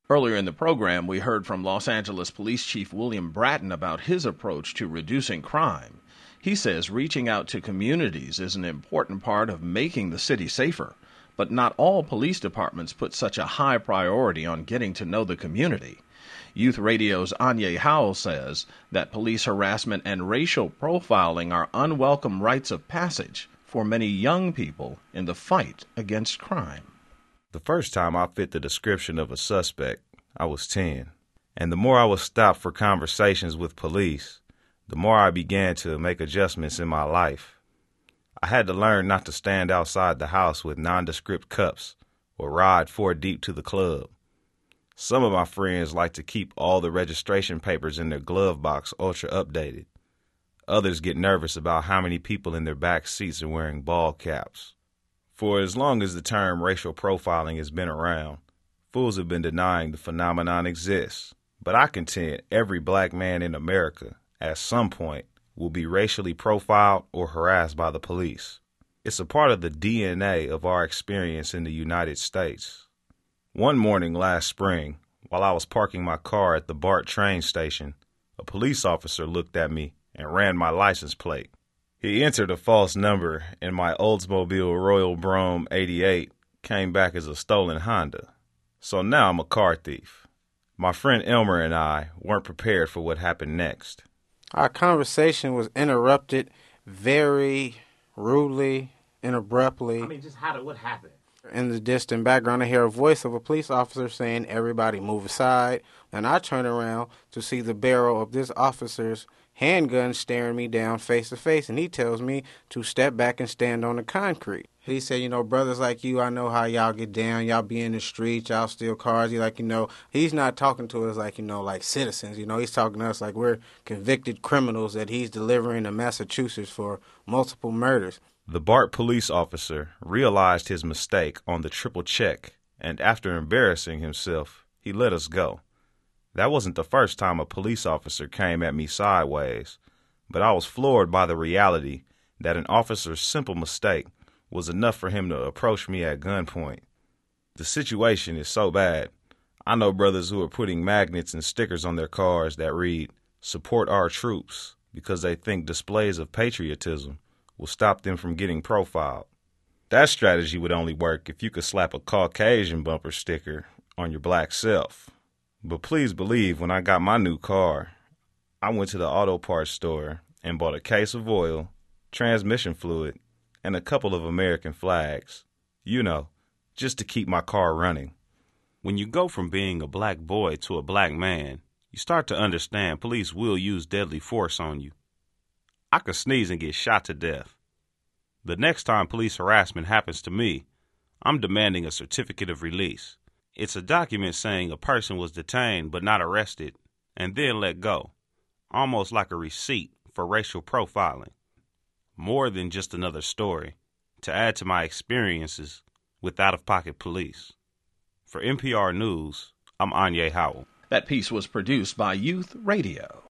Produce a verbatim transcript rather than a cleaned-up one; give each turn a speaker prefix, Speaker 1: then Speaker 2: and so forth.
Speaker 1: Earlier in the program, we heard from Los Angeles Police Chief William Bratton about his approach to reducing crime. He says reaching out to communities is an important part of making the city safer, but not all police departments put such a high priority on getting to know the community. Youth Radio's Anya Howell says that police harassment and racial profiling are unwelcome rites of passage for many young people in the fight against crime.
Speaker 2: The first time I fit the description of a suspect, I was ten. And the more I was stopped for conversations with police, the more I began to make adjustments in my life. I had to learn not to stand outside the house with nondescript cups or ride four deep to the club. Some of my friends like to keep all the registration papers in their glove box ultra updated. Others get nervous about how many people in their back seats are wearing ball caps. For as long as the term racial profiling has been around, fools have been denying the phenomenon exists. But I contend every black man in America, at some point, will be racially profiled or harassed by the police. It's a part of the D N A of our experience in the United States. One morning last spring, while I was parking my car at the BART train station, a police officer looked at me and ran my license plate. He entered a false number, and my Oldsmobile Royal Brougham eighty-eight came back as a stolen Honda. So now I'm a car thief. My friend Elmer and I weren't prepared for what happened next.
Speaker 3: Our conversation was interrupted very rudely and abruptly.
Speaker 4: I mean, just how did what happened?
Speaker 3: In the distant background, I hear a voice of a police officer saying, "Everybody move aside." And I turn around to see the barrel of this officer's handgun staring me down face to face, and he tells me to step back and stand on the concrete. He said, you know, brothers like you, I know how y'all get down. Y'all be in the streets, y'all steal cars. He like, you know, he's not talking to us like, you know, like citizens. You know, he's talking to us like we're convicted criminals that he's delivering to Massachusetts for multiple murders.
Speaker 2: The BART police officer realized his mistake on the triple check, and after embarrassing himself, he let us go. That wasn't the first time a police officer came at me sideways, but I was floored by the reality that an officer's simple mistake was enough for him to approach me at gunpoint. The situation is so bad. I know brothers who are putting magnets and stickers on their cars that read, "Support our troops," because they think displays of patriotism will stop them from getting profiled. That strategy would only work if you could slap a Caucasian bumper sticker on your black self. But please believe, when I got my new car, I went to the auto parts store and bought a case of oil, transmission fluid, and a couple of American flags. You know, just to keep my car running. When you go from being a black boy to a black man, you start to understand police will use deadly force on you. I could sneeze and get shot to death. The next time police harassment happens to me, I'm demanding a certificate of release. It's a document saying a person was detained but not arrested and then let go, almost like a receipt for racial profiling. More than just another story to add to my experiences with out-of-pocket police. For N P R News, I'm Anya Howell.
Speaker 1: That piece was produced by Youth Radio.